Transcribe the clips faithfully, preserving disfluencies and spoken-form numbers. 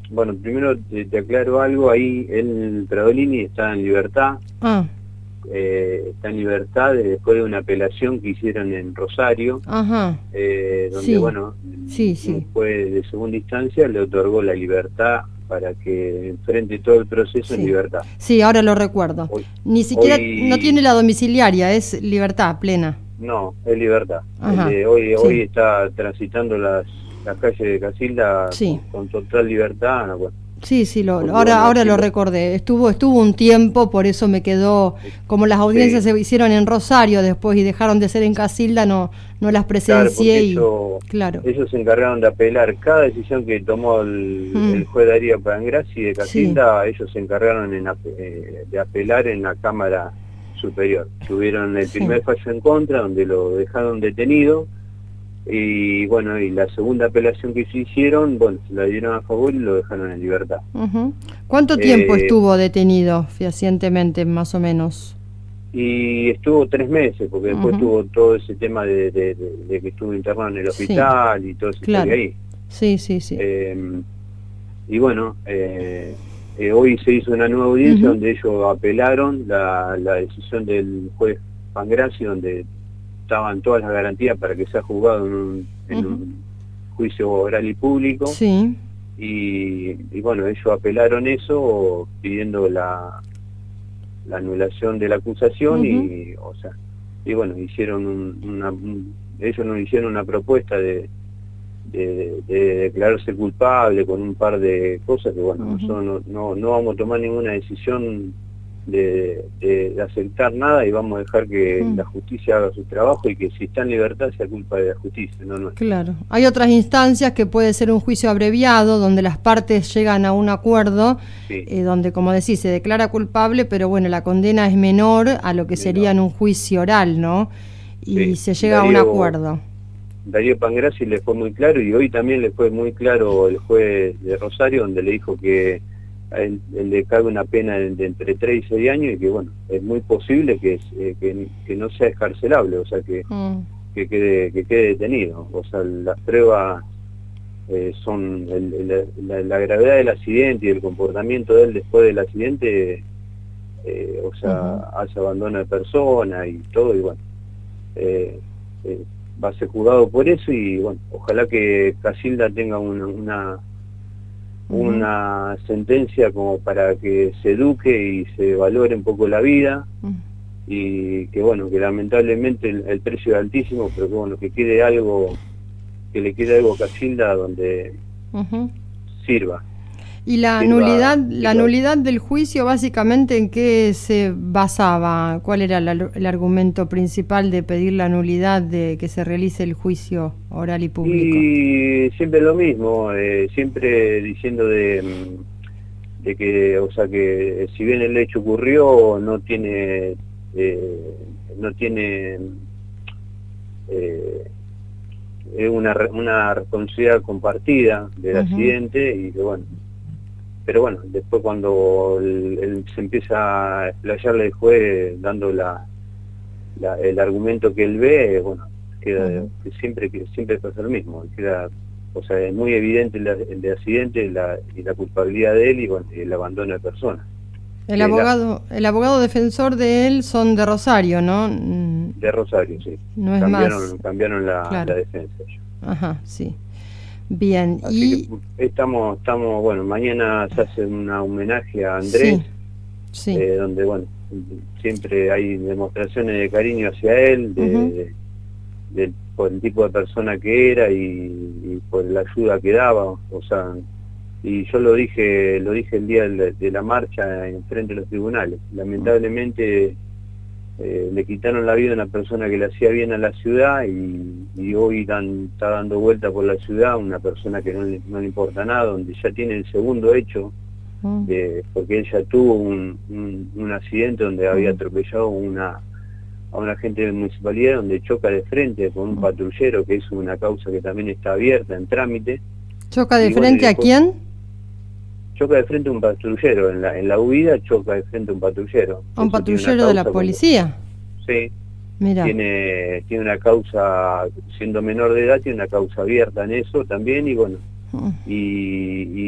bueno, primero te, te aclaro algo, ahí el Pradolini está en libertad, Ah, eh, está en libertad después de una apelación que hicieron en Rosario, ajá, eh, donde, sí, bueno, sí, un sí. juez de segunda instancia le otorgó la libertad para que enfrente todo el proceso en Sí, libertad. sí, ahora lo recuerdo. Hoy, Ni siquiera, no tiene hoy la domiciliaria, es libertad plena. no, es libertad. El Ajá, de hoy, hoy sí, está transitando las, las calles de Casilda sí, con, con total libertad, no, bueno, sí, sí, lo, lo- porque ahora, bueno, ahora así lo lo... recordé. Estuvo, estuvo un tiempo, por eso me quedó, como las audiencias Sí, se hicieron en Rosario después y dejaron de ser en Casilda, no, no las claro, porque presencié y, ellos, claro, ellos se encargaron de apelar cada decisión que tomó el, mm, el juez Darío Pangrassi de sí, Casilda, ellos se encargaron en, ape- eh, de apelar en la Cámara Superior. Tuvieron el sí. primer fallo en contra, donde lo dejaron detenido, y bueno, y la segunda apelación que se hicieron, bueno, se la dieron a favor y lo dejaron en libertad. Ujú. ¿Cuánto tiempo Eh, estuvo detenido fehacientemente, más o menos? y estuvo tres meses, porque después Ujú. tuvo todo ese tema de, de- de- de que estuvo internado en el Sí, hospital y todo esa historia claro. ahí. Sí, sí, sí. Eh, y bueno, eh, eh, hoy se hizo una nueva audiencia Ujú, donde ellos apelaron la, la decisión del juez Pangrassi, donde estaban todas las garantías para que sea juzgado en un, en ujú. un juicio oral y público. Sí. Y, y bueno, ellos apelaron eso pidiendo la, la anulación de la acusación Ujú, y, o sea, y bueno, hicieron un- una, un- ellos nos hicieron una propuesta de, de, de declararse culpable con un par de cosas que bueno, ujú. nosotros no, no, no vamos a tomar ninguna decisión de, de, de aceptar nada y vamos a dejar que Mm, la justicia haga su trabajo y que si está en libertad sea culpa de la justicia, no nuestra. claro. Hay otras instancias que puede ser un juicio abreviado, donde las partes llegan a un acuerdo, Sí, eh, donde, como decís, se declara culpable, pero bueno, la condena es menor a lo que sería menor. en un juicio oral, ¿no? Y Sí, se llega a un Darío acuerdo. Darío Pangrassi le fue muy claro y hoy también le fue muy claro el juez de Rosario, donde le dijo que a él, él le cabe una pena de, de entre tres y seis años y que bueno, es muy posible que, eh, que, que no sea escarcelable, o sea que, Mm, que quede que quede detenido. O sea, las pruebas eh, son el, el, la, la gravedad del accidente y el comportamiento de él después del accidente, eh, o sea, ujú, hace abandono de persona y todo, y bueno. Eh, eh, va a ser juzgado por eso y bueno, ojalá que Casilda tenga una, una, ujú, una sentencia como para que se eduque y se valore un poco la vida mm. y que bueno, que lamentablemente el, el precio es altísimo, pero que bueno, que quede algo, que le quede algo a Casilda donde Ujú. sirva, Y la sirva, nulidad, la sirva. nulidad del juicio, básicamente, ¿en qué se basaba? ¿Cuál era la- el argumento principal de pedir la nulidad de que se realice el juicio oral y público? Y siempre lo mismo, eh, siempre diciendo de, mm, de que, o sea, que si bien el hecho ocurrió, no tiene, eh, no tiene eh, una, re- una responsabilidad compartida del Ujú, accidente y que bueno, pero bueno, después cuando el- el- se empieza a explayarle el juez dando la, la- el argumento que él ve, bueno, queda ujú. que siempre que siempre pasa lo mismo, queda, o sea, es muy evidente el, el de accidente la, y la culpabilidad de él y bueno, el abandono de personas, El que es la abogado, el abogado defensor de él son de Rosario, ¿no? Mm, de Rosario, sí, no es más, cambiaron cambiaron la, la claro. defensa ellos. Ajá, sí. Bien, Así que y estamos, estamos, bueno, mañana se hace un homenaje a Andrés, sí, sí. eh, donde bueno, siempre hay demostraciones de cariño hacia él, Ujú, de, de- por el tipo de persona que era y, y por la ayuda que daba, o sea, y yo lo dije, lo dije el día de, de la marcha en frente de los tribunales. Lamentablemente eh, le quitaron la vida a una persona que le hacía bien a la ciudad y, y hoy dan, está dando vuelta por la ciudad una persona que no le, no le importa nada, donde ya tiene el segundo hecho, mm, de, porque él ya tuvo un, un, un accidente donde había mm, atropellado una, a un agente de municipalidad donde choca de frente con un mm. patrullero, que es una causa que también está abierta en trámite, ¿Choca de y bueno, y frente a después quién? choca de frente a un patrullero, en la, en la huida choca de frente a un patrullero, A un eso tiene una patrullero de la causa como, policía. sí, Mira. tiene, tiene una causa, siendo menor de edad, tiene una causa abierta en eso también, y bueno, Mm, y, y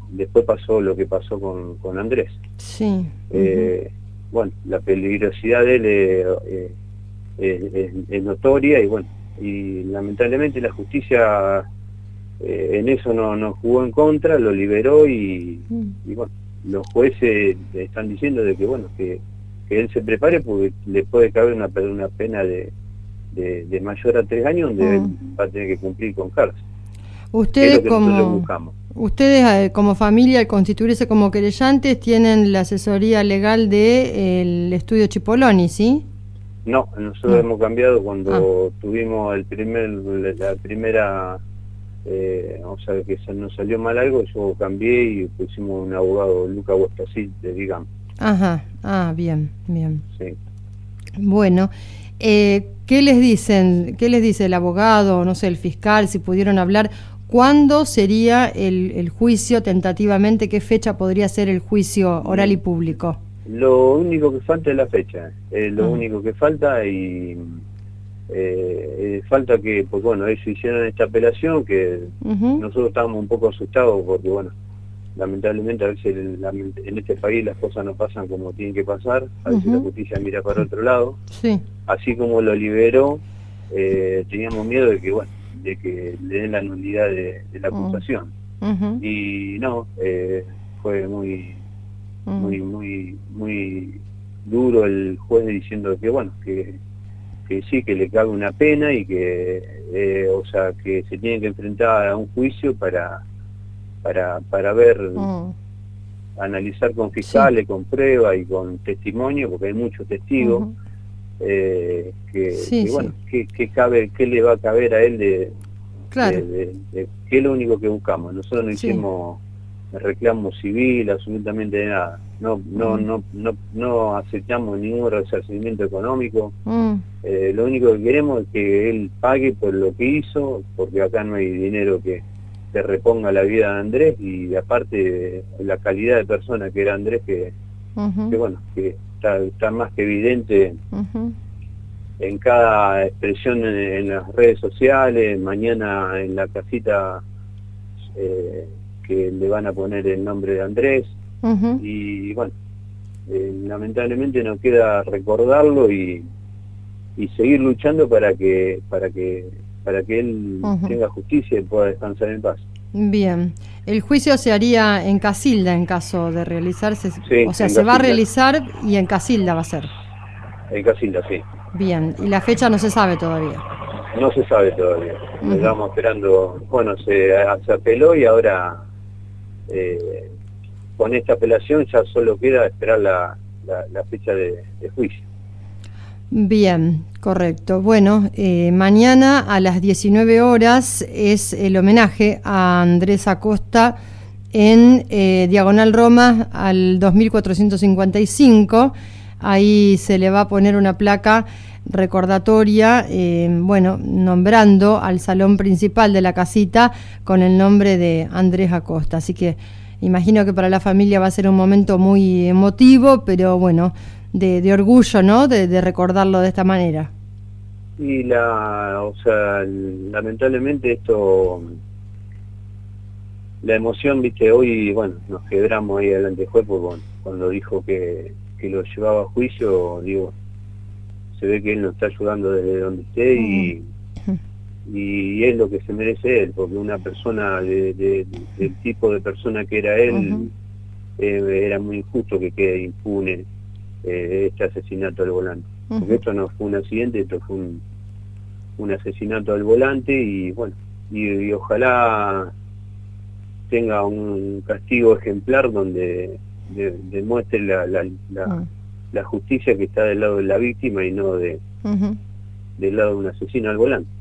después pasó lo que pasó con, con Andrés. Sí. Eh, uh-huh. Bueno, la peligrosidad de él eh, eh, es, es, es notoria y bueno, y lamentablemente la justicia eh, en eso no, no jugó en contra, lo liberó y, uh-huh. y bueno, los jueces están diciendo de que bueno, que, que él se prepare porque le puede caber una, una pena de, de, de mayor a tres años donde uh-huh. él va a tener que cumplir con cárcel. Ustedes como, ustedes como familia, al constituirse como querellantes, tienen la asesoría legal del de estudio Chipoloni, ¿sí? No, nosotros no. hemos cambiado cuando ah. tuvimos el primer, la primera, eh, o sea, que se nos salió mal algo, yo cambié y pusimos un abogado, Lucas Huestasil, de digamos. Ajá, ah, bien, bien. Sí. Bueno, eh, ¿qué les dicen, qué les dice el abogado, no sé, el fiscal, si pudieron hablar? ¿Cuándo sería el, el juicio tentativamente? ¿Qué fecha podría ser el juicio oral y público? Lo único que falta es la fecha, es lo ah. único que falta y eh, falta que, pues bueno, ellos hicieron esta apelación que uh-huh. nosotros estábamos un poco asustados porque bueno, lamentablemente a veces en, la, en este país las cosas no pasan como tienen que pasar, a veces uh-huh. la justicia mira para otro lado, sí. Así como lo liberó, eh, teníamos miedo de que bueno, de que le den la nulidad de, de la acusación. Uh-huh. Y no, eh, fue muy uh-huh. muy muy muy duro el juez diciendo que bueno, que, que sí, que le cabe una pena y que eh, o sea, que se tiene que enfrentar a un juicio para para para ver uh-huh. analizar con fiscales, sí. con pruebas y con testimonio, porque hay muchos testigos. Uh-huh. Eh, que, sí, que bueno, sí. que, que cabe, qué le va a caber a él de, claro. de, de, de qué es lo único que buscamos. Nosotros no sí. hicimos reclamo civil, absolutamente de nada. No, no, mm. no, no, no aceptamos ningún resarcimiento económico. Mm. Eh, lo único que queremos es que él pague por lo que hizo, porque acá no hay dinero que se reponga la vida de Andrés y aparte la calidad de persona que era Andrés, que, uh-huh. que bueno, que Está, está más que evidente uh-huh. en cada expresión en, en las redes sociales, mañana en la casita eh, que le van a poner el nombre de Andrés, uh-huh. y bueno, eh, lamentablemente nos queda recordarlo y, y seguir luchando para que para que para que él uh-huh. tenga justicia y pueda descansar en paz. Bien, el juicio se haría en Casilda en caso de realizarse, sí, o sea, se Casilda. va a realizar y en Casilda va a ser. En Casilda, sí. Bien, y la fecha no se sabe todavía. No se sabe todavía, uh-huh. Estamos esperando, bueno, se, se apeló y ahora eh, con esta apelación ya solo queda esperar la, la, la fecha de, de juicio. Bien, correcto. Bueno, eh, mañana a las diecinueve horas es el homenaje a Andrés Acosta en eh, Diagonal Roma al dos mil cuatrocientos cincuenta y cinco. Ahí se le va a poner una placa recordatoria, eh, bueno, nombrando al salón principal de la casita con el nombre de Andrés Acosta. Así que imagino que para la familia va a ser un momento muy emotivo, pero bueno, de, de orgullo, ¿no? De, de recordarlo de esta manera. Y la, o sea, lamentablemente esto, la emoción, viste, hoy, bueno, nos quebramos ahí delante del juez, porque bueno, cuando dijo que, que lo llevaba a juicio, digo, se ve que él nos está ayudando desde donde esté y, y es lo que se merece él, porque una persona de, de, de, del tipo de persona que era él, uh-huh. eh, era muy injusto que quede impune eh, este asesinato al volante. Uh-huh. Porque esto no fue un accidente, esto fue un, un asesinato al volante y bueno, y, y ojalá tenga un castigo ejemplar donde de, demuestre la, la, la, uh-huh. la justicia que está del lado de la víctima y no de, uh-huh. del lado de un asesino al volante.